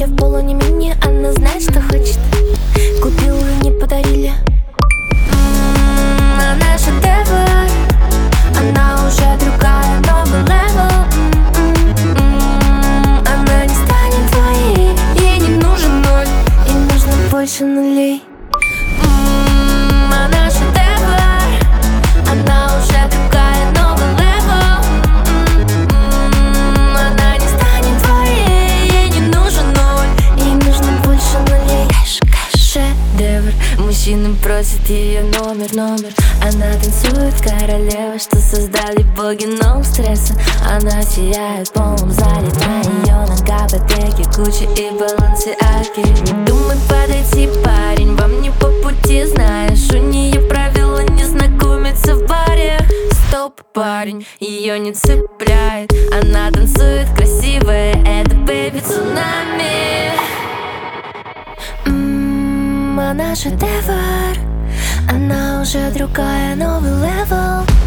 платье в полуне-мини, она знает, что хочет. Купила, не подарили. Она шедевр, она уже другая, новый левел. Она не станет твоей, ей не нужен ноль, ей нужно больше нулей. Она шедевр, она уже другая, новый левел. Она не станет твоей, ей не нужен ноль, ей нужно больше нулей. Шедевр, мужчина просит ее номер. Она танцует, королева, что создали боги, но стресса. Она сияет в полном зале, на ее нога ботеки, Гуччи и Баленсиаги. Не думай подойти, парень, вам не по пути, знаешь, у нее правила не знакомиться в баре. Стоп, парень, ее не цепляет, она танцует красивая, это бэби цунами. Она шедевр, она уже другая, новый левел.